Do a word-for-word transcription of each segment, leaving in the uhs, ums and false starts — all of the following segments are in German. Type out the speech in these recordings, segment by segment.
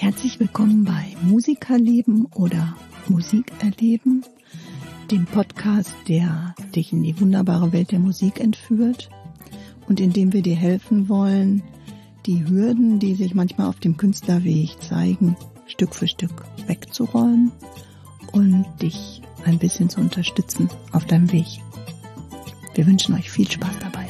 Herzlich willkommen bei Musikerleben oder Musik erleben, dem Podcast, der dich in die wunderbare Welt der Musik entführt und in dem wir dir helfen wollen, die Hürden, die sich manchmal auf dem Künstlerweg zeigen, Stück für Stück wegzuräumen und dich ein bisschen zu unterstützen auf deinem Weg. Wir wünschen euch viel Spaß dabei.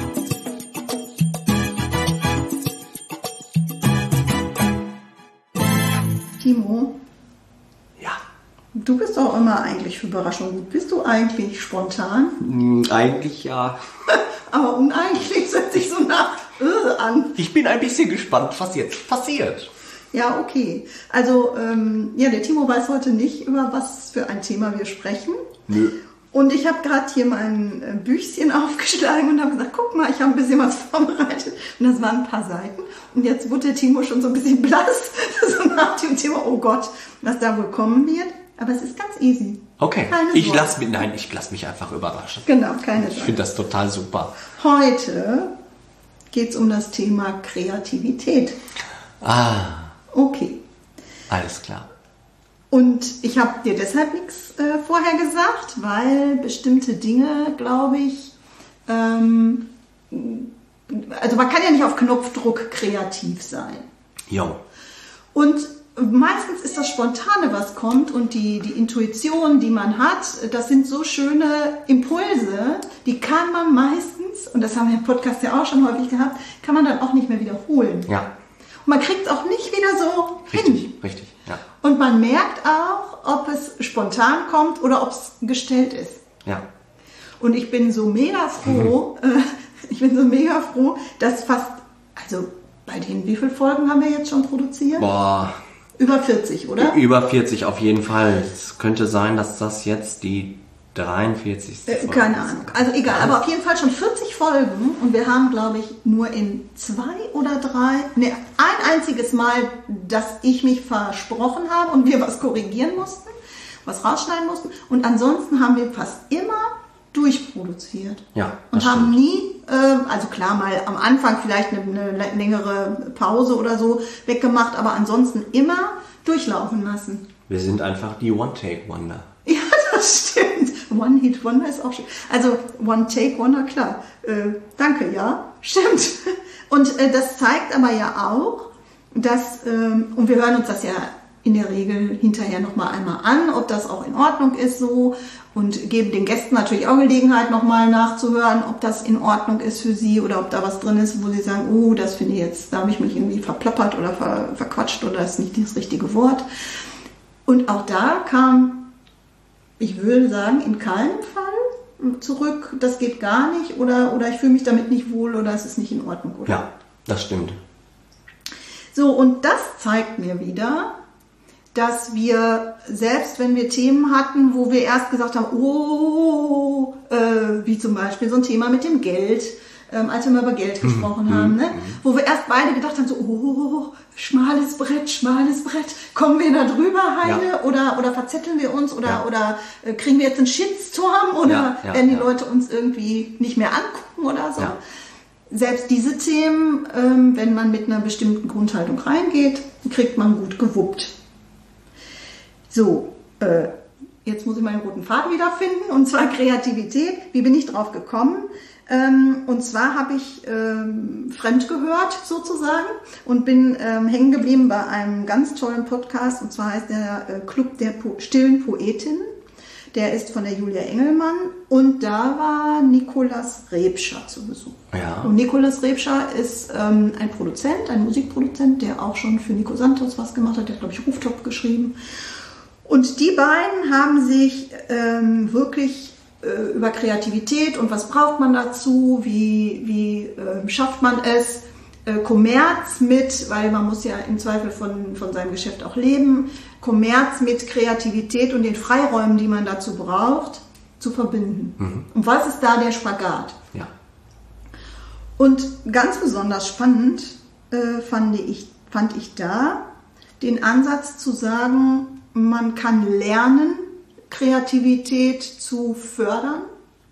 Timo? Ja. Du bist doch immer eigentlich für Überraschungen gut. Bist du eigentlich spontan? Hm, eigentlich ja. Aber uneigentlich hört sich so nach äh, an. Ich bin ein bisschen gespannt, was jetzt passiert. Ja, okay. Also, ähm, ja, der Timo weiß heute nicht, über was für ein Thema wir sprechen. Nö. Und ich habe gerade hier mein Büchchen aufgeschlagen und habe gesagt, guck mal, ich habe ein bisschen was vorbereitet. Und das waren ein paar Seiten. Und jetzt wurde der Timo schon so ein bisschen blass, so nach dem Thema, oh Gott, was da wohl kommen wird. Aber es ist ganz easy. Okay, keine ich Sorge. lass mich, nein, ich lass mich einfach überraschen. Genau, keine Ich Sorge. finde das total super. Heute geht es um das Thema Kreativität. Ah, Okay. alles klar. Und ich habe dir deshalb nichts äh, vorher gesagt, weil bestimmte Dinge, glaube ich, ähm, also man kann ja nicht auf Knopfdruck kreativ sein. Jo. Und meistens ist das Spontane, was kommt, und die, die Intuition, die man hat, das sind so schöne Impulse, die kann man meistens, und das haben wir im Podcast ja auch schon häufig gehabt, kann man dann auch nicht mehr wiederholen. Ja. Und man kriegt es auch nicht wieder so Richtig, hin. richtig, ja. Und man merkt auch, ob es spontan kommt oder ob es gestellt ist. Ja. Und ich bin so mega froh, mhm. äh, ich bin so mega froh, dass fast, also bei den, wie viele Folgen haben wir jetzt schon produziert? Boah. Über vierzig, oder? Über vierzig auf jeden Fall. Es könnte sein, dass das jetzt die dreiundvierzigste Äh, Folge keine ist. Ahnung. Also egal, aber auf jeden Fall schon vierzig Folgen, und wir haben, glaube ich, nur in zwei oder drei, ne, ein einziges Mal, dass ich mich versprochen habe und wir was korrigieren mussten, was rausschneiden mussten, und ansonsten haben wir fast immer durchproduziert. Ja, und das haben stimmt. nie, äh, also klar, mal am Anfang vielleicht eine, eine längere Pause oder so weggemacht, aber ansonsten immer durchlaufen lassen. Wir sind einfach die One-Take-Wonder. Ja, das stimmt. One-Hit-Wonder ist auch schön. Also One-Take-Wonder, klar. Äh, danke, ja, stimmt. Und äh, das zeigt aber ja auch, dass, ähm, und wir hören uns das ja in der Regel hinterher nochmal einmal an, ob das auch in Ordnung ist so, und geben den Gästen natürlich auch Gelegenheit, nochmal nachzuhören, ob das in Ordnung ist für sie oder ob da was drin ist, wo sie sagen, oh, das finde ich jetzt, da habe ich mich irgendwie verplappert oder ver, verquatscht oder ist nicht das richtige Wort. Und auch da kam, ich würde sagen, in keinem Fall zurück, das geht gar nicht, oder, oder ich fühle mich damit nicht wohl oder es ist nicht in Ordnung, oder? Ja, das stimmt. So, und das zeigt mir wieder, dass wir, selbst wenn wir Themen hatten, wo wir erst gesagt haben, oh, äh, wie zum Beispiel so ein Thema mit dem Geld, ähm, als wir mal über Geld gesprochen haben, ne? Wo wir erst beide gedacht haben, so, oh, schmales Brett, schmales Brett, kommen wir da drüber, Heide, Ja. oder, oder verzetteln wir uns, oder, Ja. oder äh, kriegen wir jetzt einen Shitstorm, oder Ja, ja, werden die ja. Leute uns irgendwie nicht mehr angucken oder so. Ja. Selbst diese Themen, ähm, wenn man mit einer bestimmten Grundhaltung reingeht, kriegt man gut gewuppt. So, äh, jetzt muss ich meinen roten Faden wiederfinden, und zwar Kreativität. Wie bin ich drauf gekommen? Ähm, und zwar habe ich ähm, fremd gehört sozusagen und bin ähm, hängen geblieben bei einem ganz tollen Podcast, und zwar heißt der äh, Club der po- stillen Poetinnen. Der ist von der Julia Engelmann, und da war Nikolaus Rebscher zu Besuch. Ja. Und Nikolaus Rebscher ist ähm, ein Produzent, ein Musikproduzent, der auch schon für Nico Santos was gemacht hat. Der hat, glaube ich, Rooftop geschrieben. Und die beiden haben sich ähm, wirklich äh, über Kreativität und was braucht man dazu, wie, wie äh, schafft man es, äh, Kommerz mit, weil man muss ja im Zweifel von, von seinem Geschäft auch leben, Kommerz mit Kreativität und den Freiräumen, die man dazu braucht, zu verbinden. Mhm. Und was ist da der Spagat? Ja. Und ganz besonders spannend äh, fand ich, fand ich da den Ansatz zu sagen, man kann lernen, Kreativität zu fördern.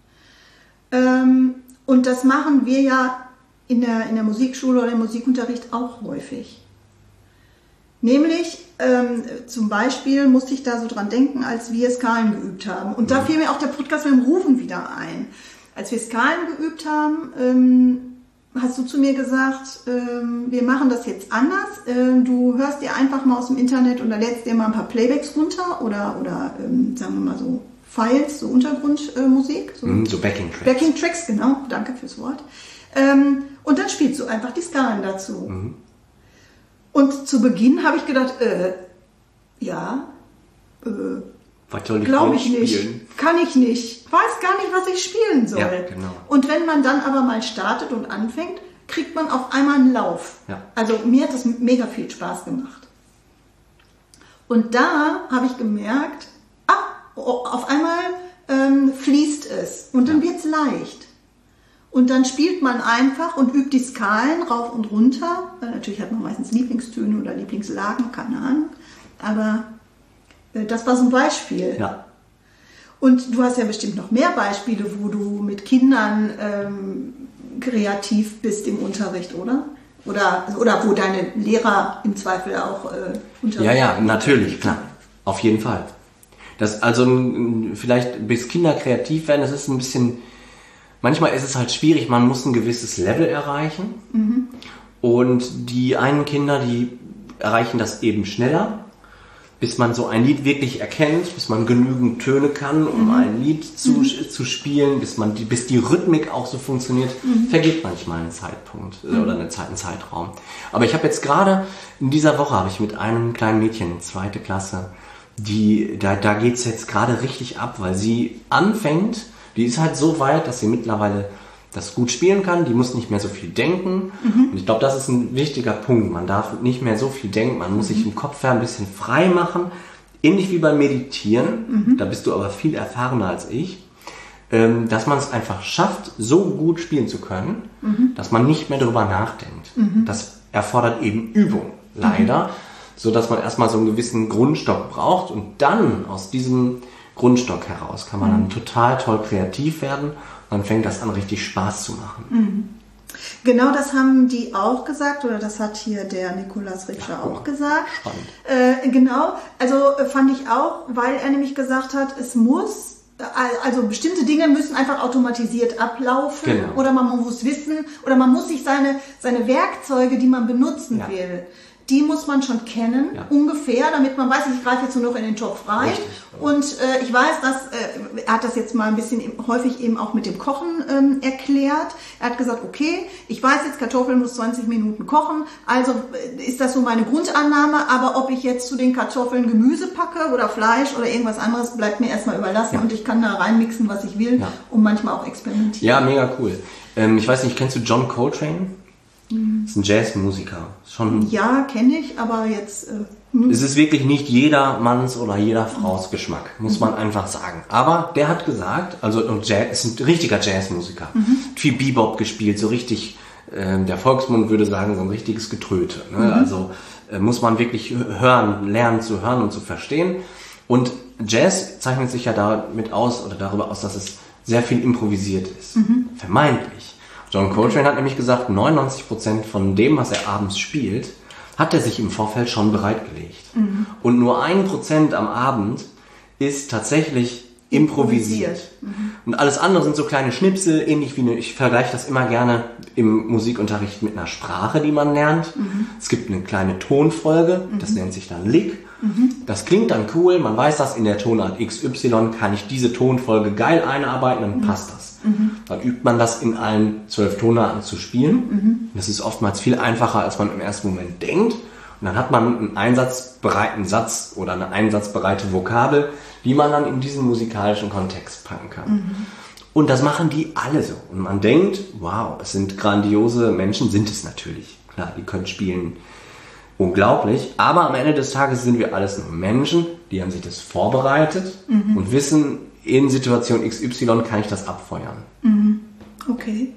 Ähm, und das machen wir ja in der, in der Musikschule oder im Musikunterricht auch häufig. Nämlich, ähm, zum Beispiel musste ich da so dran denken, als wir Skalen geübt haben. Und da fiel mir auch der Podcast mit dem Rufen wieder ein. Als wir Skalen geübt haben, ähm, hast du zu mir gesagt, ähm, wir machen das jetzt anders. Ähm, du hörst dir einfach mal aus dem Internet und da lädst dir mal ein paar Playbacks runter oder, oder ähm, sagen wir mal so Files, so Untergrundmusik. Äh, so, mm, so Backing Tracks. Backing Tracks, genau. Danke fürs Wort. Ähm, und dann spielst du einfach die Skalen dazu. Mhm. Und zu Beginn habe ich gedacht, äh, ja, äh, glaube ich nicht, spielen? Kann ich nicht, weiß gar nicht, was ich spielen soll. Ja, genau. Und wenn man dann aber mal startet und anfängt, kriegt man auf einmal einen Lauf. Ja. Also mir hat das mega viel Spaß gemacht. Und da habe ich gemerkt, ah, auf einmal ähm, fließt es und dann wird es leicht. Und dann spielt man einfach und übt die Skalen rauf und runter. Natürlich hat man meistens Lieblingstöne oder Lieblingslagen, keine Ahnung. Aber äh, das war so ein Beispiel. Ja. Und du hast ja bestimmt noch mehr Beispiele, wo du mit Kindern ähm, kreativ bist im Unterricht, oder? Oder, oder wo deine Lehrer im Zweifel auch äh, unterrichten. Ja, ja, natürlich, klar. Auf jeden Fall. Das, also vielleicht bis Kinder kreativ werden, das ist ein bisschen... Manchmal ist es halt schwierig, man muss ein gewisses Level erreichen. Mhm. Und die einen Kinder, die erreichen das eben schneller, bis man so ein Lied wirklich erkennt, bis man genügend Töne kann, um mhm. ein Lied zu, mhm. zu spielen, bis, man die, bis die Rhythmik auch so funktioniert, mhm. vergeht manchmal ein Zeitpunkt mhm. oder eine Zeit, ein Zeitraum. Aber ich habe jetzt gerade, in dieser Woche habe ich mit einem kleinen Mädchen, zweite Klasse, die, da, da geht es jetzt gerade richtig ab, weil sie anfängt. Die ist halt so weit, dass sie mittlerweile das gut spielen kann. Die muss nicht mehr so viel denken. Mhm. Und ich glaube, das ist ein wichtiger Punkt. Man darf nicht mehr so viel denken. Man muss mhm. sich im Kopf ein bisschen frei machen. Ähnlich wie beim Meditieren. Mhm. Da bist du aber viel erfahrener als ich. Ähm, dass man es einfach schafft, so gut spielen zu können, mhm. dass man nicht mehr darüber nachdenkt. Mhm. Das erfordert eben Übung. Leider. Mhm. So dass man erstmal so einen gewissen Grundstock braucht. Und dann aus diesem Grundstock heraus kann man dann total toll kreativ werden und dann fängt das an, richtig Spaß zu machen. Mhm. Genau das haben die auch gesagt, oder das hat hier der Nikolaus Ritscher ja, auch gesagt. Spannend. Äh, genau, also äh, fand ich auch, weil er nämlich gesagt hat, es muss, also bestimmte Dinge müssen einfach automatisiert ablaufen genau. oder man muss wissen oder man muss sich seine, seine Werkzeuge, die man benutzen ja. will, die muss man schon kennen, ja. ungefähr, damit man weiß, ich greife jetzt nur noch in den Topf rein. Richtig. Und äh, ich weiß, dass äh, er hat das jetzt mal ein bisschen häufig eben auch mit dem Kochen ähm, erklärt. Er hat gesagt, okay, ich weiß jetzt, Kartoffeln muss zwanzig Minuten kochen, also äh, ist das so meine Grundannahme, aber ob ich jetzt zu den Kartoffeln Gemüse packe oder Fleisch oder irgendwas anderes, bleibt mir erstmal überlassen ja. und ich kann da reinmixen, was ich will ja. und manchmal auch experimentieren. Ja, mega cool. Ähm, ich weiß nicht, kennst du John Coltrane? Das ist ein Jazzmusiker. Schon ja, kenne ich, aber jetzt... Äh, es ist wirklich nicht jedermanns oder jeder Fraus Geschmack, muss man einfach sagen. Aber der hat gesagt, also und Jazz, ist ein richtiger Jazzmusiker. Mhm. Viel Bebop gespielt, so richtig, äh, der Volksmund würde sagen, so ein richtiges Getröte. Ne? Mhm. Also äh, muss man wirklich hören, lernen zu hören und zu verstehen. Und Jazz zeichnet sich ja damit aus, oder darüber aus, dass es sehr viel improvisiert ist. Mhm. Vermeintlich. John Coltrane hat nämlich gesagt, neunundneunzig Prozent von dem, was er abends spielt, hat er sich im Vorfeld schon bereitgelegt. Mhm. Und nur ein Prozent am Abend ist tatsächlich improvisiert. improvisiert. Mhm. Und alles andere sind so kleine Schnipsel, ähnlich wie eine, ich vergleiche das immer gerne im Musikunterricht mit einer Sprache, die man lernt. Mhm. Es gibt eine kleine Tonfolge, mhm. das nennt sich dann Lick. Mhm. Das klingt dann cool, man weiß das, in der Tonart X Y kann ich diese Tonfolge geil einarbeiten, dann mhm. passt das. Mhm. Dann übt man das in allen zwölf Tonarten zu spielen. Mhm. Das ist oftmals viel einfacher, als man im ersten Moment denkt. Und dann hat man einen einsatzbereiten Satz oder eine einsatzbereite Vokabel, die man dann in diesen musikalischen Kontext packen kann. Mhm. Und das machen die alle so. Und man denkt, wow, es sind grandiose Menschen, sind es natürlich. Klar, die können spielen unglaublich. Aber am Ende des Tages sind wir alles nur Menschen, die haben sich das vorbereitet mhm. und wissen, in Situation X Y kann ich das abfeuern. Mhm. Okay.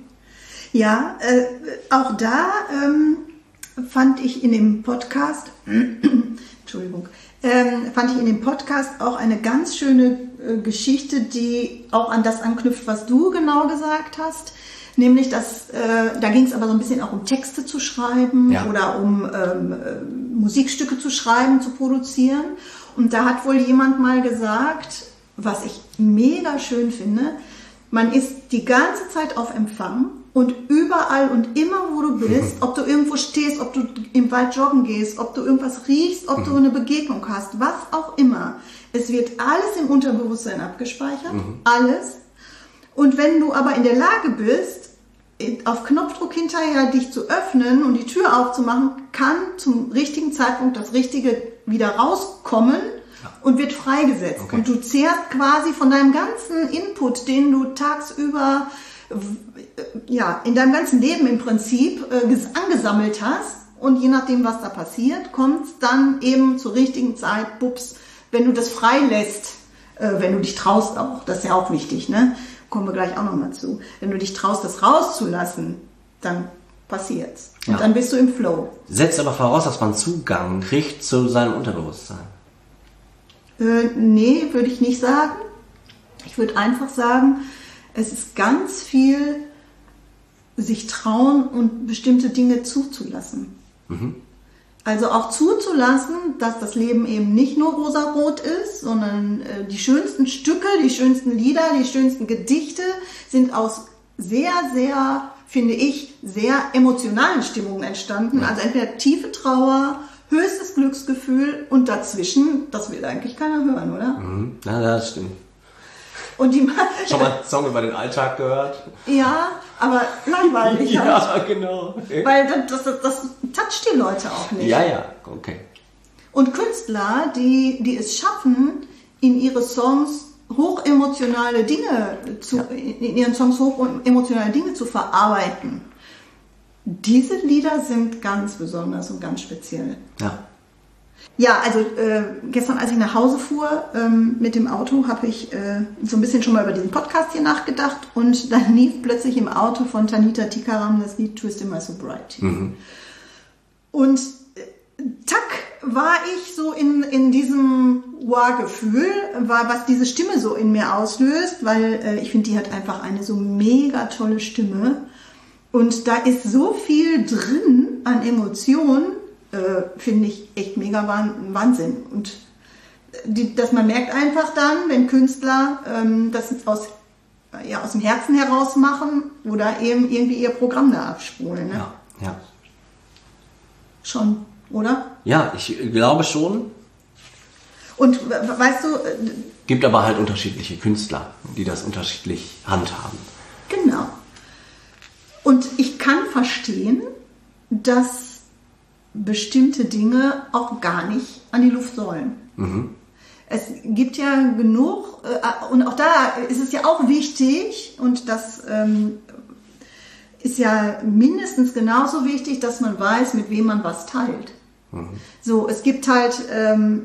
Ja, äh, auch da ähm, fand ich in dem Podcast, Entschuldigung, ähm, fand ich in dem Podcast auch eine ganz schöne äh, Geschichte, die auch an das anknüpft, was du genau gesagt hast. Nämlich, dass, äh, da ging es aber so ein bisschen auch um Texte zu schreiben ja. oder um ähm, äh, Musikstücke zu schreiben, zu produzieren. Und da hat wohl jemand mal gesagt, was ich mega schön finde, man ist die ganze Zeit auf Empfang und überall und immer, wo du bist, ob du irgendwo stehst, ob du im Wald joggen gehst, ob du irgendwas riechst, ob du eine Begegnung hast, was auch immer. Es wird alles im Unterbewusstsein abgespeichert, mhm. alles. Und wenn du aber in der Lage bist, auf Knopfdruck hinterher dich zu öffnen und die Tür aufzumachen, kann zum richtigen Zeitpunkt das Richtige wieder rauskommen und wird freigesetzt. Okay. Und du zehrst quasi von deinem ganzen Input, den du tagsüber ja, in deinem ganzen Leben im Prinzip äh, angesammelt hast. Und je nachdem, was da passiert, kommt dann eben zur richtigen Zeit, bups, wenn du das freilässt, äh, wenn du dich traust auch, das ist ja auch wichtig, ne? Kommen wir gleich auch nochmal zu. Wenn du dich traust, das rauszulassen, dann passiert's. Und ja. dann bist du im Flow. Setzt aber voraus, dass man Zugang kriegt zu seinem Unterbewusstsein. Äh, nee, würde ich nicht sagen. Ich würde einfach sagen, es ist ganz viel sich trauen und bestimmte Dinge zuzulassen. Mhm. Also auch zuzulassen, dass das Leben eben nicht nur rosarot ist, sondern äh, die schönsten Stücke, die schönsten Lieder, die schönsten Gedichte sind aus sehr, sehr, finde ich, sehr emotionalen Stimmungen entstanden. Ja. Also entweder tiefe Trauer, höchstes Glücksgefühl und dazwischen, das will eigentlich keiner hören, oder? Mhm. Ja, das stimmt. Und die Schon mal einen Song über den Alltag gehört? Ja, aber langweilig halt. Ja, genau. Okay. Weil das, das, das toucht die Leute auch nicht. Ja, ja, okay. Und Künstler, die, die es schaffen, in ihre Songs hochemotionale Dinge zu, ja. in ihren Songs hochemotionale Dinge zu verarbeiten, diese Lieder sind ganz besonders und ganz speziell. Ja. Ja, also äh, gestern, als ich nach Hause fuhr ähm, mit dem Auto, habe ich äh, so ein bisschen schon mal über diesen Podcast hier nachgedacht und dann lief plötzlich im Auto von Tanita Tikaram das Lied Twisted My Sobriety. Mhm. Und äh, tack war ich so in, in diesem Wow-Gefühl, war, was diese Stimme so in mir auslöst, weil äh, ich finde, die hat einfach eine so mega tolle Stimme und da ist so viel drin an Emotionen, Äh, finde ich echt mega Wahnsinn. Und die, dass man merkt einfach dann, wenn Künstler ähm, das aus, ja, aus dem Herzen heraus machen oder eben irgendwie ihr Programm da abspulen. Ne? Ja, ja. Schon, oder? Ja, ich glaube schon. Und weißt du... Gibt aber halt unterschiedliche Künstler, die das unterschiedlich handhaben. Genau. Und ich kann verstehen, dass bestimmte Dinge auch gar nicht an die Luft sollen. Mhm. Es gibt ja genug, äh, und auch da ist es ja auch wichtig, und das ähm, ist ja mindestens genauso wichtig, dass man weiß, mit wem man was teilt. Mhm. So, es gibt halt, ähm,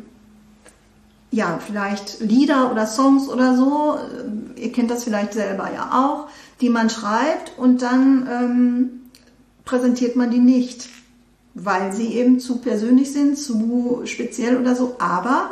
ja, vielleicht Lieder oder Songs oder so, ihr kennt das vielleicht selber ja auch, die man schreibt und dann ähm, präsentiert man die nicht, weil sie eben zu persönlich sind, zu speziell oder so. Aber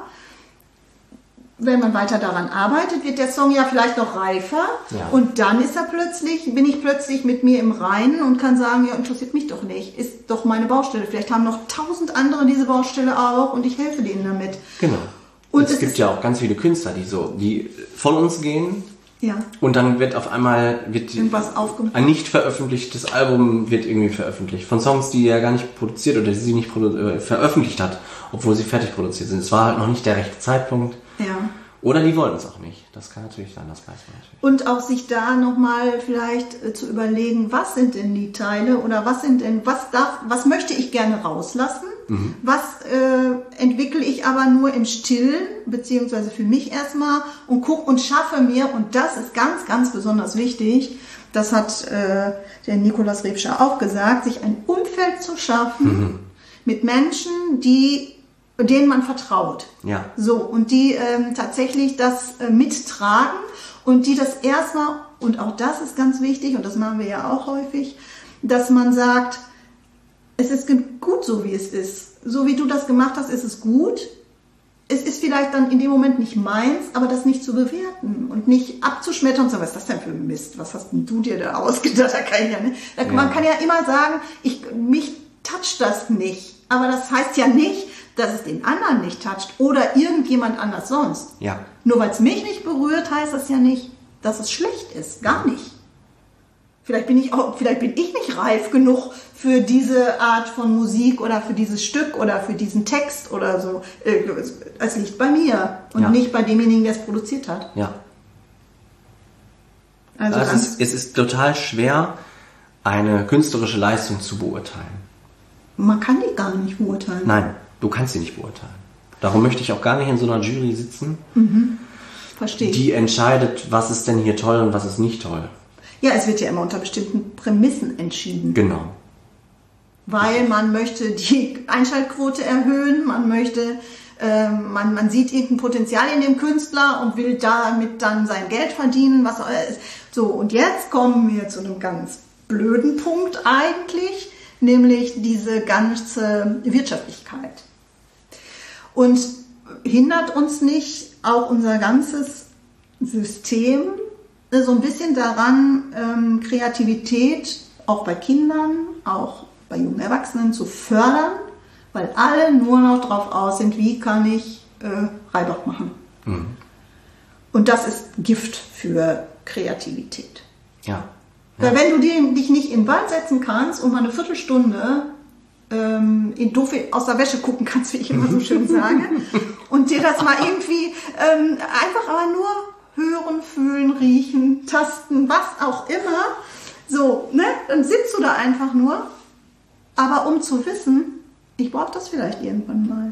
wenn man weiter daran arbeitet, wird der Song ja vielleicht noch reifer. Ja. Und dann ist er plötzlich, bin ich plötzlich mit mir im Reinen und kann sagen, ja, interessiert mich doch nicht. Ist doch meine Baustelle. Vielleicht haben noch tausend andere diese Baustelle auch und ich helfe denen damit. Genau. Und es, es gibt ja auch ganz viele Künstler, die so, die von uns gehen. Ja. Und dann wird auf einmal wird irgendwas aufgemacht. Ein nicht veröffentlichtes Album wird irgendwie veröffentlicht. Von Songs, die er gar nicht produziert oder die sie nicht produ- äh, veröffentlicht hat, obwohl sie fertig produziert sind. Es war halt noch nicht der rechte Zeitpunkt. Ja. Oder die wollten es auch nicht. Das kann natürlich sein, das weiß man natürlich. Und auch sich da nochmal vielleicht äh, zu überlegen, was sind denn die Teile oder was sind denn, was darf, was möchte ich gerne rauslassen? Mhm. Was äh, entwickle ich aber nur im Stillen, beziehungsweise für mich erstmal und guck und schaffe mir, und das ist ganz, ganz besonders wichtig, das hat äh, der Nikolaus Rebscher auch gesagt, sich ein Umfeld zu schaffen mhm. mit Menschen, die denen man vertraut. Ja. So, und die ähm, tatsächlich das äh, mittragen und die das erstmal, und auch das ist ganz wichtig, und das machen wir ja auch häufig, dass man sagt, es ist gut so, wie es ist. So wie du das gemacht hast, ist es gut. es ist vielleicht dann in dem Moment nicht meins, aber das nicht zu bewerten und nicht abzuschmettern und zu sagen, was ist das denn für ein Mist? Was hast denn du dir da ausgedacht? Da kann ich ja, ne? da, ja. Man kann ja immer sagen, ich, mich toucht das nicht. Aber das heißt ja nicht, dass es den anderen nicht toucht oder irgendjemand anders sonst. Ja. Nur weil es mich nicht berührt, heißt das ja nicht, dass es schlecht ist. Gar nicht. Vielleicht bin ich auch, vielleicht bin ich nicht reif genug für diese Art von Musik oder für dieses Stück oder für diesen Text oder so. Es liegt bei mir und ja. nicht bei demjenigen, der es produziert hat. Ja. Also es, ist, es ist total schwer, eine künstlerische Leistung zu beurteilen. Man kann die gar nicht beurteilen. Nein, du kannst sie nicht beurteilen. Darum möchte ich auch gar nicht in so einer Jury sitzen, mhm. Verstehe. Die entscheidet, was ist denn hier toll und was ist nicht toll. Ja, es wird ja immer unter bestimmten Prämissen entschieden. Genau. Weil man möchte die Einschaltquote erhöhen, man möchte, äh, man, man sieht irgendein Potenzial in dem Künstler und will damit dann sein Geld verdienen, was auch ist. So, und jetzt kommen wir zu einem ganz blöden Punkt eigentlich, nämlich diese ganze Wirtschaftlichkeit. Und hindert uns nicht auch unser ganzes System so ein bisschen daran, ähm, Kreativität auch bei Kindern, auch bei jungen Erwachsenen zu fördern, weil alle nur noch drauf aus sind, wie kann ich äh, Reibach machen. Mhm. Und das ist Gift für Kreativität. Ja. Ja. Weil wenn du dich nicht in den Wald setzen kannst und mal eine Viertelstunde ähm, in doof aus der Wäsche gucken kannst, wie ich immer so schön sage, und dir das mal irgendwie ähm, einfach aber nur hören, fühlen, riechen, tasten, was auch immer. So, ne? Dann sitzt du da einfach nur. Aber um zu wissen, ich brauche das vielleicht irgendwann mal.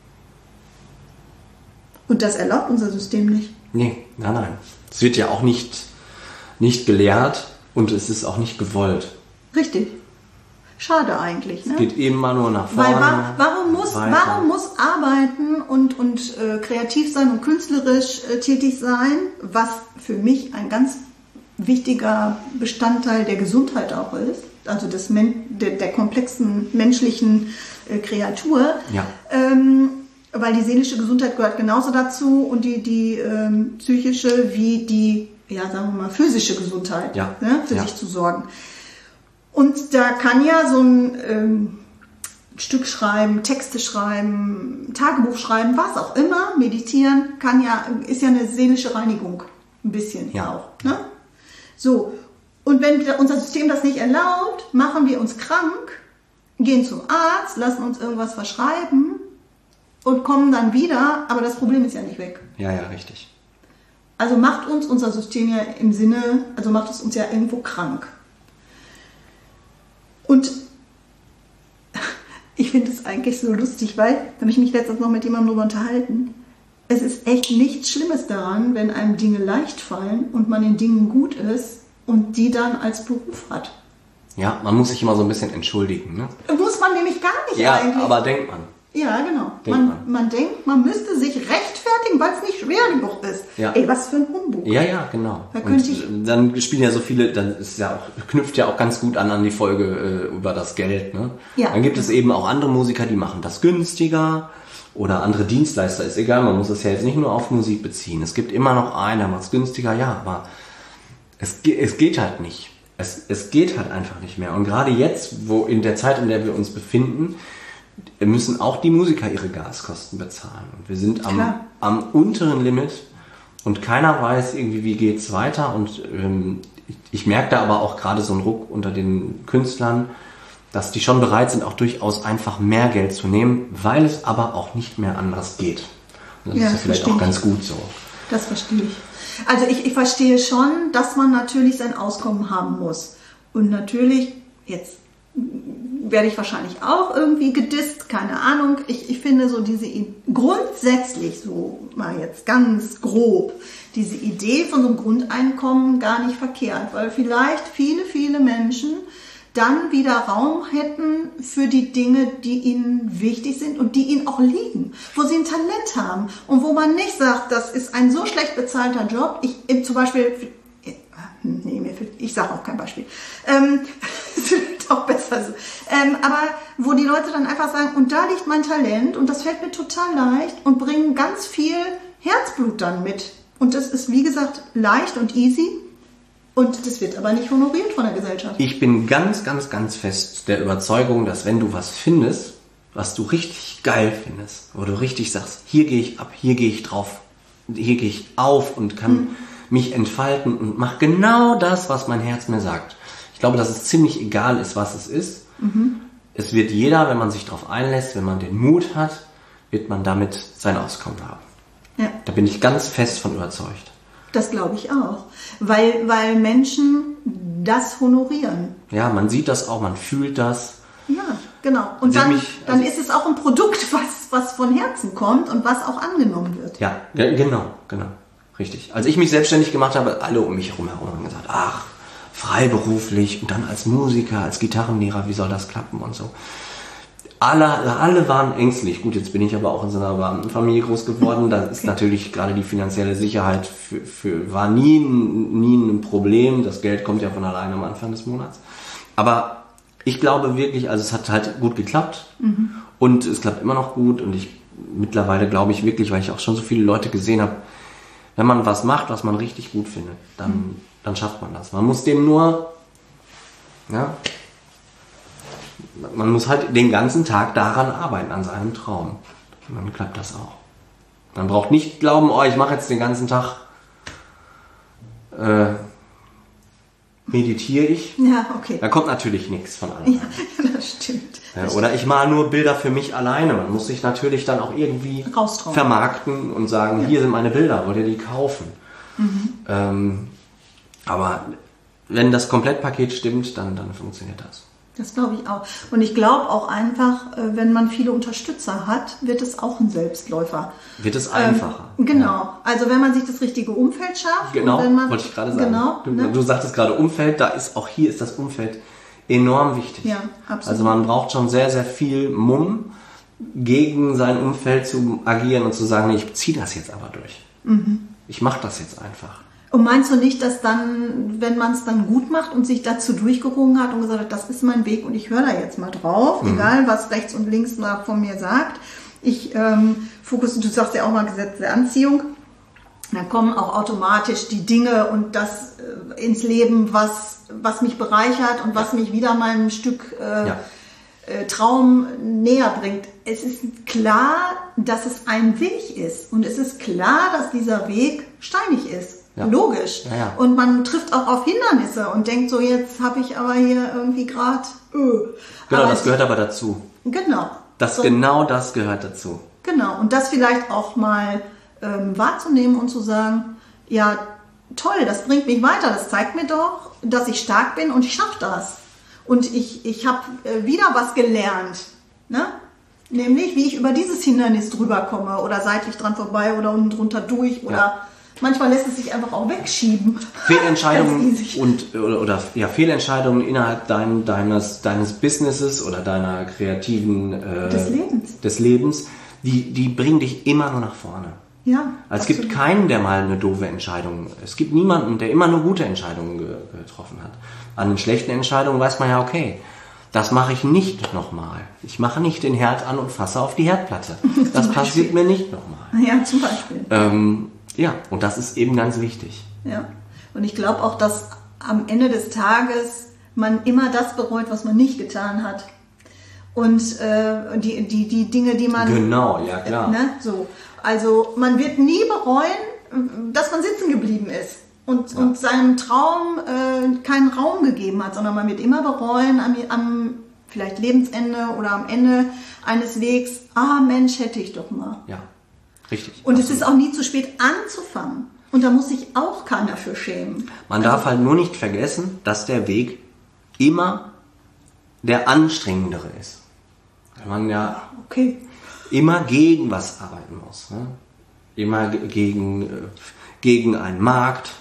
Und das erlaubt unser System nicht. Nee, nein, nein. Es wird ja auch nicht, nicht gelehrt und es ist auch nicht gewollt. Richtig. Schade eigentlich. Ne? Es geht immer nur nach vorne. Weil wa- warum, muss, warum muss arbeiten und, und äh, kreativ sein und künstlerisch äh, tätig sein, was für mich ein ganz wichtiger Bestandteil der Gesundheit auch ist, also des Men- der, der komplexen menschlichen äh, Kreatur, ja. ähm, weil die seelische Gesundheit gehört genauso dazu und die, die ähm, psychische wie die, ja sagen wir mal, physische Gesundheit, ja. ne, für ja. sich zu sorgen. Und da kann ja so ein ähm, Stück schreiben, Texte schreiben, Tagebuch schreiben, was auch immer, meditieren, kann ja, ist ja eine seelische Reinigung, ein bisschen ja. auch. Ne? So, und wenn unser System das nicht erlaubt, machen wir uns krank, gehen zum Arzt, lassen uns irgendwas verschreiben und kommen dann wieder, aber das Problem ist ja nicht weg. Ja, ja, richtig. Also macht uns unser System ja im Sinne, also macht es uns ja irgendwo krank. Und ich finde es eigentlich so lustig, weil, da habe ich mich letztens noch mit jemandem darüber unterhalten, es ist echt nichts Schlimmes daran, wenn einem Dinge leicht fallen und man in Dingen gut ist und die dann als Beruf hat. Ja, man muss sich immer so ein bisschen entschuldigen. Ne? Muss man nämlich gar nicht ja, eigentlich. Ja, aber denkt man. Ja, genau. Denkt Man, man. man denkt, man müsste sich rechtfertigen, weil es nicht schwer genug ist. Ja. Ey, was für ein Humbug. Ja, ja, genau. Da und könnte ich dann spielen ja so viele, dann ist ja auch, knüpft ja auch ganz gut an an die Folge äh, über das Geld. Ne? Ja. Dann gibt es eben auch andere Musiker, die machen das günstiger oder andere Dienstleister. Ist egal, man muss es ja jetzt nicht nur auf Musik beziehen. Es gibt immer noch einen, der macht es günstiger, ja, aber es, es geht halt nicht. Es, es geht halt einfach nicht mehr. Und gerade jetzt, wo in der Zeit, in der wir uns befinden, müssen auch die Musiker ihre Gaskosten bezahlen. Und wir sind am, am unteren Limit und keiner weiß irgendwie, wie geht's weiter. Und ähm, ich, ich merke da aber auch gerade so einen Ruck unter den Künstlern, dass die schon bereit sind, auch durchaus einfach mehr Geld zu nehmen, weil es aber auch nicht mehr anders geht. Und das Ja, ist ja das vielleicht verstehe auch ich. ganz gut so. Das verstehe ich. Also ich, ich verstehe schon, dass man natürlich sein Auskommen haben muss. Und natürlich, jetzt werde ich wahrscheinlich auch irgendwie gedisst, keine Ahnung. Ich, ich finde so diese, I- grundsätzlich so mal jetzt ganz grob, diese Idee von so einem Grundeinkommen gar nicht verkehrt, weil vielleicht viele, viele Menschen dann wieder Raum hätten für die Dinge, die ihnen wichtig sind und die ihnen auch liegen, wo sie ein Talent haben und wo man nicht sagt, das ist ein so schlecht bezahlter Job. Ich zum Beispiel, nee, mir fällt- ich sage auch kein Beispiel. Ähm, auch besser so. Ähm, aber wo die Leute dann einfach sagen, und da liegt mein Talent und das fällt mir total leicht und bringen ganz viel Herzblut dann mit. Und das ist, wie gesagt, leicht und easy. Und das wird aber nicht honoriert von der Gesellschaft. Ich bin ganz, ganz, ganz fest der Überzeugung, dass wenn du was findest, was du richtig geil findest, wo du richtig sagst, hier gehe ich ab, hier gehe ich drauf, hier gehe ich auf und kann mhm. mich entfalten und mache genau das, was mein Herz mir sagt. Ich glaube, dass es ziemlich egal ist, was es ist. Mhm. Es wird jeder, wenn man sich darauf einlässt, wenn man den Mut hat, wird man damit sein Auskommen haben. Ja. Da bin ich ganz fest von überzeugt. Das glaube ich auch, weil, weil Menschen das honorieren. Ja, man sieht das auch, man fühlt das. Ja, genau. Und dann, mich, dann also ist es auch ein Produkt, was, was von Herzen kommt und was auch angenommen wird. Ja, g- genau, genau, richtig. Als ich mich selbstständig gemacht habe, alle um mich herum herum haben gesagt, ach, freiberuflich und dann als Musiker, als Gitarrenlehrer, wie soll das klappen und so. Alle, alle waren ängstlich. Gut, jetzt bin ich aber auch in so einer Beamtenfamilie groß geworden. Da ist natürlich gerade die finanzielle Sicherheit für, für, war nie, nie ein Problem. Das Geld kommt ja von alleine am Anfang des Monats. Aber ich glaube wirklich, also es hat halt gut geklappt. Mhm. Und es klappt immer noch gut. Und ich mittlerweile glaube ich wirklich, weil ich auch schon so viele Leute gesehen habe, wenn man was macht, was man richtig gut findet, dann, mhm. dann schafft man das. Man muss dem nur, ja, man muss halt den ganzen Tag daran arbeiten, an seinem Traum. Und dann klappt das auch. Man braucht nicht glauben, oh, ich mache jetzt den ganzen Tag, äh, meditiere ich. Ja, okay. Da kommt natürlich nichts von anderen. Ja, das stimmt. Ja, oder ich male nur Bilder für mich alleine. Man muss sich natürlich dann auch irgendwie vermarkten und sagen, ja. Hier sind meine Bilder, wollt ihr die kaufen? Mhm. Ähm, aber wenn das Komplettpaket stimmt, dann, dann funktioniert das. Das glaube ich auch. Und ich glaube auch einfach, wenn man viele Unterstützer hat, wird es auch ein Selbstläufer. Wird es einfacher. Ähm, genau. Ja. Also wenn man sich das richtige Umfeld schafft. Genau, und wenn man, wollte ich gerade sagen. Genau, du, ne? du sagtest gerade Umfeld, da ist auch hier ist das Umfeld enorm wichtig. Ja, absolut. Also man braucht schon sehr, sehr viel Mumm, gegen sein Umfeld zu agieren und zu sagen, nee, ich ziehe das jetzt aber durch. Mhm. Ich mache das jetzt einfach. Und meinst du nicht, dass dann, wenn man es dann gut macht und sich dazu durchgerungen hat und gesagt hat, das ist mein Weg und ich höre da jetzt mal drauf, mhm. egal was rechts und links von mir sagt, ich ähm, fokussiere, du sagst ja auch mal Gesetz der Anziehung, dann kommen auch automatisch die Dinge und das äh, ins Leben, was, was mich bereichert und was mich wieder mal ein Stück äh, ja. äh, Traum näher bringt. Es ist klar, dass es ein Weg ist und es ist klar, dass dieser Weg steinig ist. Ja. Logisch. Ja, ja. Und man trifft auch auf Hindernisse und denkt so, jetzt habe ich aber hier irgendwie gerade... Öh. Genau, aber das gehört aber dazu. Genau. Das so, genau das gehört dazu. Genau. Und das vielleicht auch mal ähm, wahrzunehmen und zu sagen, ja, toll, das bringt mich weiter. Das zeigt mir doch, dass ich stark bin und ich schaffe das. Und ich, ich habe äh, wieder was gelernt. Ne? Nämlich, wie ich über dieses Hindernis drüber komme oder seitlich dran vorbei oder unten drunter durch oder... Ja. Manchmal lässt es sich einfach auch wegschieben. Fehlentscheidungen und oder, oder ja Fehlentscheidungen innerhalb dein, deines deines Businesses oder deiner kreativen äh, des Lebens, des Lebens, die die bringen dich immer nur nach vorne. Ja. Also es gibt keinen, der mal eine doofe Entscheidung. Es gibt niemanden, der immer nur gute Entscheidungen ge- getroffen hat. An den schlechten Entscheidungen weiß man ja, okay, das mache ich nicht nochmal. Ich mache nicht den Herd an und fasse auf die Herdplatte. Das passiert mir nicht nochmal. Ja, zum Beispiel. Ähm, Ja, und das ist eben ganz wichtig. Ja, und ich glaube auch, dass am Ende des Tages man immer das bereut, was man nicht getan hat. Und äh, die, die, die Dinge, die man... Genau, ja klar. Äh, ne, so. Also man wird nie bereuen, dass man sitzen geblieben ist und, ja. und seinem Traum äh, keinen Raum gegeben hat, sondern man wird immer bereuen am, am vielleicht Lebensende oder am Ende eines Wegs, ah Mensch, hätte ich doch mal. Ja. Richtig. Und absolut. Es ist auch nie zu spät anzufangen. Und da muss sich auch keiner für schämen. Man also, darf halt nur nicht vergessen, dass der Weg immer der anstrengendere ist. Weil man ja okay. immer gegen was arbeiten muss. Ne? Immer gegen, gegen einen Markt.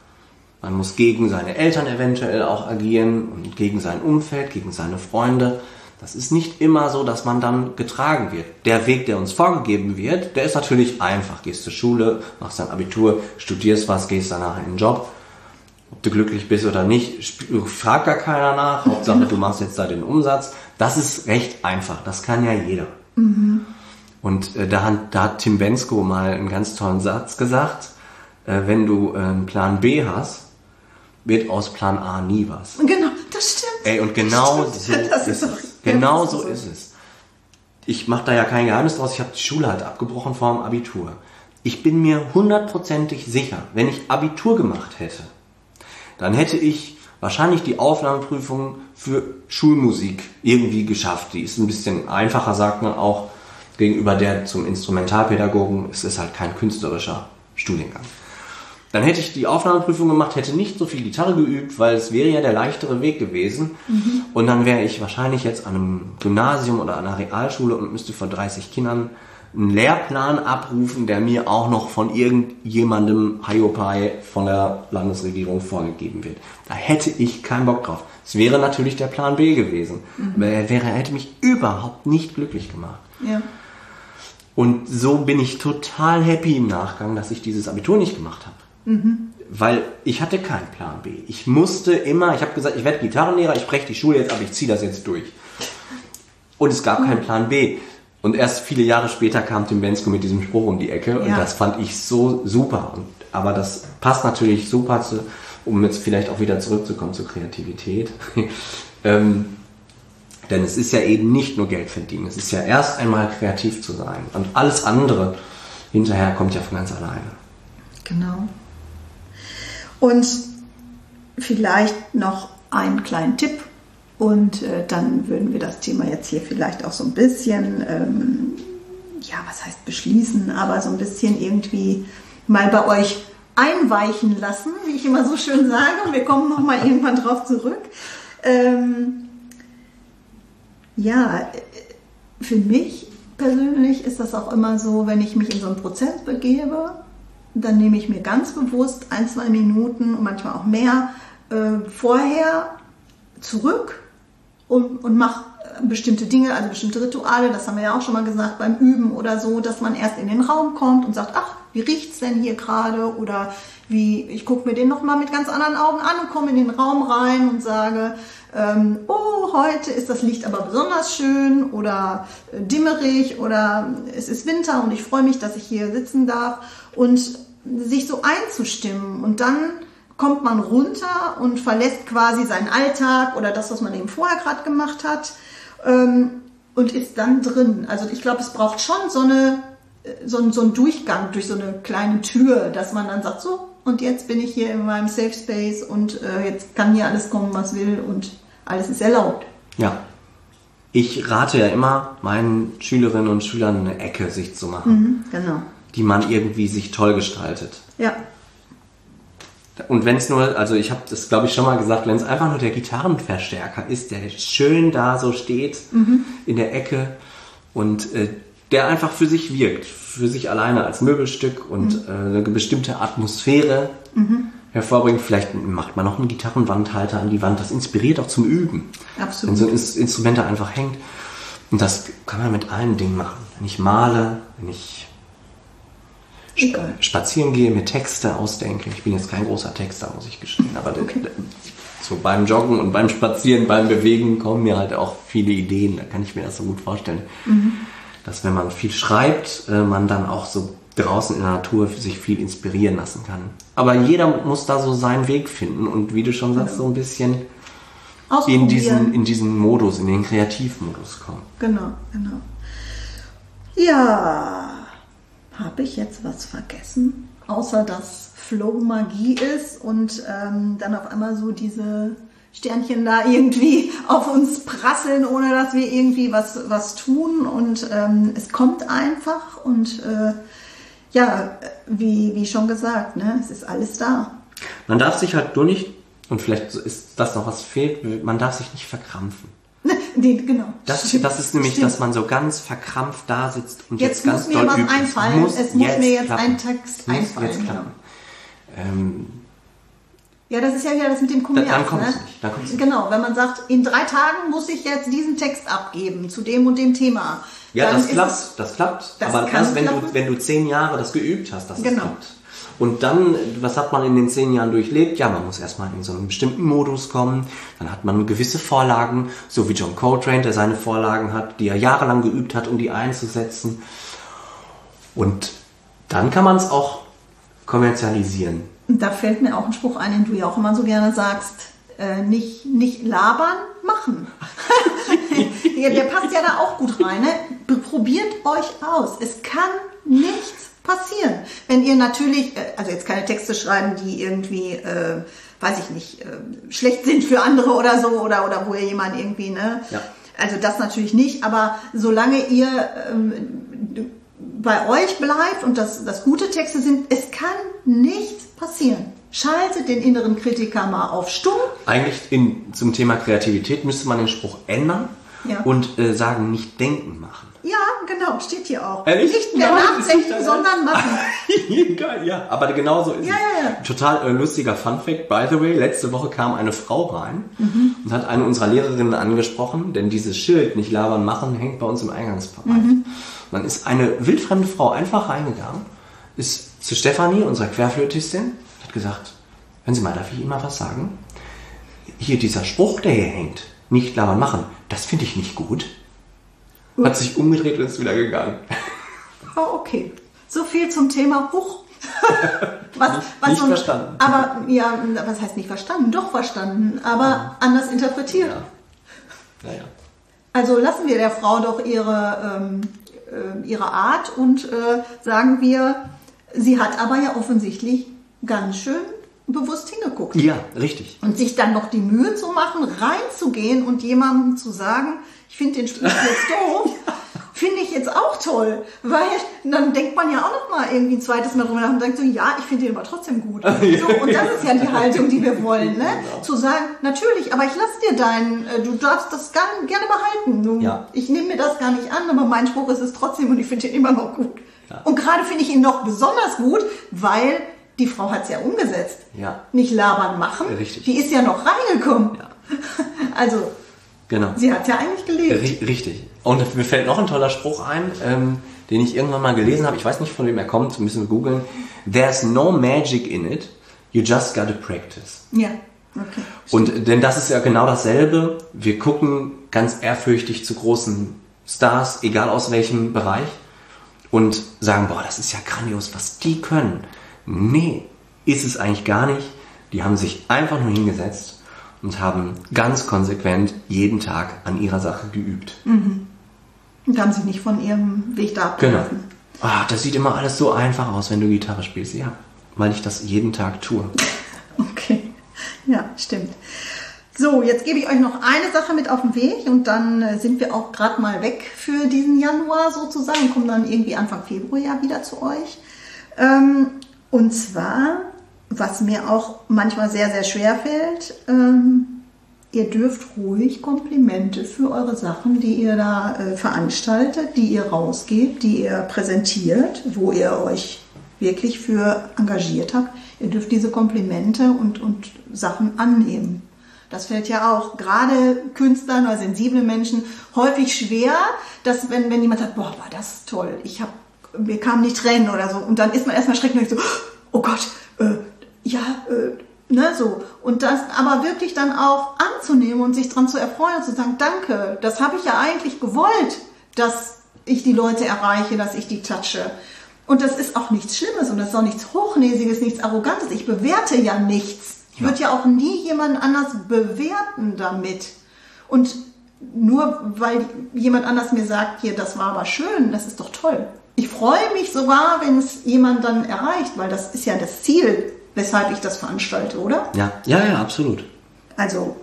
Man muss gegen seine Eltern eventuell auch agieren und gegen sein Umfeld, gegen seine Freunde. Das ist nicht immer so, dass man dann getragen wird. Der Weg, der uns vorgegeben wird, der ist natürlich einfach. Gehst zur Schule, machst dein Abitur, studierst was, gehst danach in den Job. ob du glücklich bist oder nicht, fragt gar keiner nach. Hauptsache, du machst jetzt da den Umsatz. Das ist recht einfach. Das kann ja jeder. Mhm. Und äh, da, hat, da hat Tim Bendzko mal einen ganz tollen Satz gesagt. Äh, wenn du äh, einen Plan B hast, wird aus Plan A nie was. Genau, das stimmt. Ey, und genau das so das ist, ist es. Genau so ist es. Ich mache da ja kein Geheimnis draus. Ich habe die Schule halt abgebrochen vor dem Abitur. Ich bin mir hundertprozentig sicher, wenn ich Abitur gemacht hätte, dann hätte ich wahrscheinlich die Aufnahmeprüfung für Schulmusik irgendwie geschafft. Die ist ein bisschen einfacher, sagt man auch, gegenüber der zum Instrumentalpädagogen. Es ist halt kein künstlerischer Studiengang. Dann hätte ich die Aufnahmeprüfung gemacht, hätte nicht so viel Gitarre geübt, weil es wäre ja der leichtere Weg gewesen. Mhm. Und dann wäre ich wahrscheinlich jetzt an einem Gymnasium oder an einer Realschule und müsste vor dreißig Kindern einen Lehrplan abrufen, der mir auch noch von irgendjemandem Hiopai von der Landesregierung vorgegeben wird. Da hätte ich keinen Bock drauf. Es wäre natürlich der Plan B gewesen. Mhm. Aber er, wäre, er hätte mich überhaupt nicht glücklich gemacht. Ja. Und so bin ich total happy im Nachgang, dass ich dieses Abitur nicht gemacht habe. Mhm. Weil ich hatte keinen Plan B. Ich musste immer, ich habe gesagt, ich werde Gitarrenlehrer, ich breche die Schule jetzt ab, ich ziehe das jetzt durch. Und es gab mhm. keinen Plan B. Und erst viele Jahre später kam Tim Bendzko mit diesem Spruch um die Ecke und ja. das fand ich so super. Und, aber das passt natürlich super zu, um jetzt vielleicht auch wieder zurückzukommen zur Kreativität. ähm, denn es ist ja eben nicht nur Geld verdienen, es ist ja erst einmal kreativ zu sein. Und alles andere hinterher kommt ja von ganz alleine. Genau. Und vielleicht noch einen kleinen Tipp und äh, dann würden wir das Thema jetzt hier vielleicht auch so ein bisschen, ähm, ja, was heißt beschließen, aber so ein bisschen irgendwie mal bei euch einweichen lassen, wie ich immer so schön sage. Und wir kommen nochmal irgendwann drauf zurück. Ähm, ja, für mich persönlich ist das auch immer so, wenn ich mich in so einen Prozess begebe, dann nehme ich mir ganz bewusst ein, zwei Minuten und manchmal auch mehr äh, vorher zurück und, und mache bestimmte Dinge, also bestimmte Rituale, das haben wir ja auch schon mal gesagt beim Üben oder so, dass man erst in den Raum kommt und sagt, ach, wie riecht's denn hier gerade? Oder wie, ich gucke mir den nochmal mit ganz anderen Augen an und komme in den Raum rein und sage, ähm, oh, heute ist das Licht aber besonders schön oder äh, dimmerig oder es ist Winter und ich freue mich, dass ich hier sitzen darf. Und sich so einzustimmen und dann kommt man runter und verlässt quasi seinen Alltag oder das, was man eben vorher gerade gemacht hat ähm, und ist dann drin. Also ich glaube, es braucht schon so, eine, so, so einen Durchgang durch so eine kleine Tür, dass man dann sagt, so und jetzt bin ich hier in meinem Safe Space und äh, jetzt kann hier alles kommen, was will und alles ist erlaubt. Ja. Ich rate ja immer meinen Schülerinnen und Schülern eine Ecke sich zu machen. Mhm, genau. Die man irgendwie sich toll gestaltet. Ja. Und wenn es nur, also ich habe das glaube ich schon mal gesagt, wenn es einfach nur der Gitarrenverstärker ist, der schön da so steht mhm. in der Ecke und äh, der einfach für sich wirkt, für sich alleine als Möbelstück und mhm. äh, eine bestimmte Atmosphäre mhm. hervorbringt. Vielleicht macht man noch einen Gitarrenwandhalter an die Wand, das inspiriert auch zum Üben. Absolut. Wenn so ein Instrument da einfach hängt. Und das kann man mit allen Dingen machen. Wenn ich male, wenn ich Egal. spazieren gehe, mir Texte ausdenke. Ich bin jetzt kein großer Texter, muss ich gestehen, aber okay. so beim Joggen und beim Spazieren, beim Bewegen kommen mir halt auch viele Ideen. Da kann ich mir das so gut vorstellen, mhm. dass wenn man viel schreibt, man dann auch so draußen in der Natur sich viel inspirieren lassen kann. Aber jeder muss da so seinen Weg finden und wie du schon sagst, so ein bisschen in diesen, in diesen Modus, in den Kreativmodus kommen. Genau, genau. Ja... Habe ich jetzt was vergessen? Außer dass Flow Magie ist und ähm, dann auf einmal so diese Sternchen da irgendwie auf uns prasseln, ohne dass wir irgendwie was, was tun. Und ähm, es kommt einfach und äh, ja, wie, wie schon gesagt, ne, es ist alles da. Man darf sich halt nur nicht, und vielleicht ist das noch was fehlt, man darf sich nicht verkrampfen. Nee, genau. Das, das ist nämlich, Stimmt. dass man so ganz verkrampft da sitzt und jetzt, jetzt ganz doll übt. Jetzt muss mir was einfallen. Muss es muss mir jetzt klappen. ein Text muss einfallen. Jetzt klappen. Ähm, ja, das ist ja wieder das mit dem Kommerz. Da, dann kommt ne? es nicht. Dann kommt's nicht. Genau, wenn man sagt, in drei Tagen muss ich jetzt diesen Text abgeben zu dem und dem Thema. Ja, das klappt, es, das klappt. Das aber erst wenn klappen. du, wenn du zehn Jahre das geübt hast, dass genau. das klappt. Und dann, was hat man in den zehn Jahren durchlebt? Ja, man muss erstmal in so einen bestimmten Modus kommen. Dann hat man gewisse Vorlagen, so wie John Coltrane, der seine Vorlagen hat, die er jahrelang geübt hat, um die einzusetzen. Und dann kann man es auch kommerzialisieren. Da fällt mir auch ein Spruch ein, den du ja auch immer so gerne sagst. Äh, nicht, nicht labern, machen. der, der passt ja da auch gut rein. Ne? Probiert euch aus. Es kann nichts passieren. Wenn ihr natürlich, äh, also jetzt keine Texte schreiben, die irgendwie, äh, weiß ich nicht, äh, schlecht sind für andere oder so, oder, oder wo ihr jemanden irgendwie, ne? Ja. Also das natürlich nicht, aber solange ihr ähm, bei euch bleibt und das, das gute Texte sind, es kann nichts passieren. Schaltet den inneren Kritiker mal auf stumm. Eigentlich in, zum Thema Kreativität müsste man den Spruch ändern ja. und äh, sagen, nicht denken, machen. Ja, genau, steht hier auch. Ehrlich? Nicht mehr Nein, nachdenken, sondern machen. Geil, ja. Aber genau so ist ja, es. Ja, ja. Total äh, lustiger Funfact, by the way. Letzte Woche kam eine Frau rein mhm. und hat eine unserer Lehrerinnen angesprochen, denn dieses Schild, nicht labern, machen, hängt bei uns im Eingangsbereich. Mhm. Dann ist eine wildfremde Frau einfach reingegangen, ist zu Stefanie, unserer Querflötistin, hat gesagt, hören Sie mal, darf ich Ihnen mal was sagen? Hier dieser Spruch, der hier hängt, nicht labern, machen, das finde ich nicht gut. Gut. Hat sich umgedreht und ist wieder gegangen. Oh, okay. So viel zum Thema Huch. was, nicht was nicht so, verstanden. Aber, ja, was heißt nicht verstanden? Doch verstanden, aber ja. anders interpretiert. Ja. Ja, ja. Also lassen wir der Frau doch ihre, ähm, äh, ihre Art und äh, sagen wir, sie hat aber ja offensichtlich ganz schön bewusst hingeguckt. Ja, richtig. Und sich dann noch die Mühe zu machen, reinzugehen und jemandem zu sagen, ich finde den Spruch jetzt doof, finde ich jetzt auch toll, weil dann denkt man ja auch noch mal irgendwie ein zweites Mal drüber nach und denkt so, ja, ich finde den aber trotzdem gut. So, und das ist ja die Haltung, die wir wollen, ne? Genau. Zu sagen, natürlich, aber ich lasse dir deinen, du darfst das gerne, gerne behalten. Du, ja. Ich nehme mir das gar nicht an, aber mein Spruch ist es trotzdem und ich finde ihn immer noch gut. Ja. Und gerade finde ich ihn noch besonders gut, weil die Frau hat es ja umgesetzt. Ja. Nicht labern, machen. Richtig. Die ist ja noch reingekommen. Ja. Also, genau. Sie hat ja eigentlich gelebt. Richtig. Und mir fällt noch ein toller Spruch ein, ähm, den ich irgendwann mal gelesen habe. Ich weiß nicht, von wem er kommt, müssen wir googeln. There's no magic in it, you just gotta practice. Ja, okay. Und denn das ist ja genau dasselbe. Wir gucken ganz ehrfürchtig zu großen Stars, egal aus welchem Bereich, und sagen, boah, das ist ja grandios, was die können. Nee, ist es eigentlich gar nicht. Die haben sich einfach nur hingesetzt und haben ganz konsequent jeden Tag an ihrer Sache geübt. Mhm. Und haben sich nicht von ihrem Weg da abgelassen. Genau. Ah, das sieht immer alles so einfach aus, wenn du Gitarre spielst. Ja, weil ich das jeden Tag tue. Okay, ja, stimmt. So, jetzt gebe ich euch noch eine Sache mit auf den Weg und dann sind wir auch gerade mal weg für diesen Januar sozusagen, kommen dann irgendwie Anfang Februar ja wieder zu euch. Ähm, und zwar, was mir auch manchmal sehr, sehr schwer fällt, ähm, ihr dürft ruhig Komplimente für eure Sachen, die ihr da äh, veranstaltet, die ihr rausgebt, die ihr präsentiert, wo ihr euch wirklich für engagiert habt. Ihr dürft diese Komplimente und, und Sachen annehmen. Das fällt ja auch gerade Künstlern oder sensiblen Menschen häufig schwer, dass wenn, wenn jemand sagt, boah, war das toll, ich hab, mir kamen die Tränen oder so. Und dann ist man erstmal schrecklich so, oh Gott, äh, ja, äh, ne, so. Und das aber wirklich dann auch anzunehmen und sich dran zu erfreuen und zu sagen, danke, das habe ich ja eigentlich gewollt, dass ich die Leute erreiche, dass ich die touche. Und das ist auch nichts Schlimmes und das ist auch nichts Hochnäsiges, nichts Arrogantes. Ich bewerte ja nichts. Ich würde ja auch nie jemanden anders bewerten damit. Und nur weil jemand anders mir sagt, hier, das war aber schön, das ist doch toll. Ich freue mich sogar, wenn es jemand dann erreicht, weil das ist ja das Ziel, weshalb ich das veranstalte, oder? Ja, ja, ja, absolut. Also,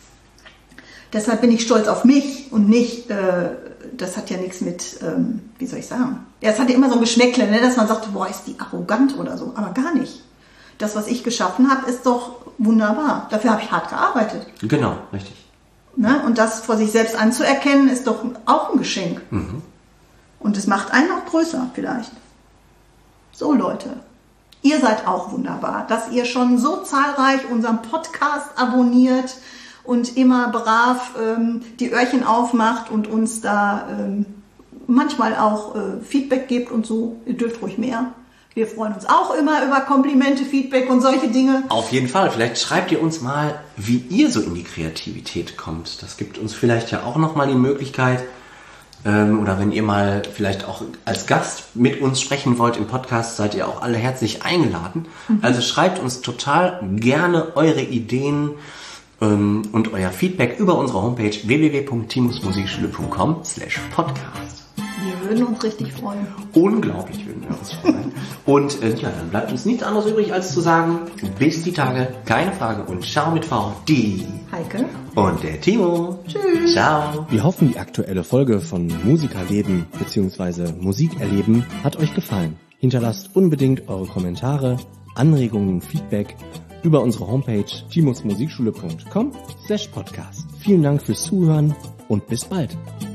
deshalb bin ich stolz auf mich und nicht, äh, das hat ja nichts mit, ähm, wie soll ich sagen? Ja, es hat ja immer so ein Geschmäckle, ne, dass man sagt, boah, ist die arrogant oder so, aber gar nicht. Das, was ich geschaffen habe, ist doch wunderbar. Dafür habe ich hart gearbeitet. Genau, richtig. Ne? Und das vor sich selbst anzuerkennen, ist doch auch ein Geschenk. Mhm. Und es macht einen auch größer vielleicht. So Leute, ihr seid auch wunderbar, dass ihr schon so zahlreich unseren Podcast abonniert und immer brav ähm, die Öhrchen aufmacht und uns da ähm, manchmal auch äh, Feedback gebt und so. Ihr dürft ruhig mehr. Wir freuen uns auch immer über Komplimente, Feedback und solche Dinge. Auf jeden Fall. Vielleicht schreibt ihr uns mal, wie ihr so in die Kreativität kommt. Das gibt uns vielleicht ja auch nochmal die Möglichkeit, ähm, oder wenn ihr mal vielleicht auch als Gast mit uns sprechen wollt im Podcast, seid ihr auch alle herzlich eingeladen. Mhm. Also schreibt uns total gerne eure Ideen ähm, und euer Feedback über unsere Homepage w w w punkt timusmusikschule punkt com slash podcast. Wir würden uns richtig freuen. Unglaublich würden wir uns freuen. Und äh, ja, dann bleibt uns nichts anderes übrig, als zu sagen, bis die Tage, keine Frage und ciao mit V, die Heike und der Timo. Tschüss. Ciao. Wir hoffen, die aktuelle Folge von Musikerleben bzw. Musikerleben hat euch gefallen. Hinterlasst unbedingt eure Kommentare, Anregungen, Feedback über unsere Homepage timusmusikschule punkt com slash podcast. Vielen Dank fürs Zuhören und bis bald.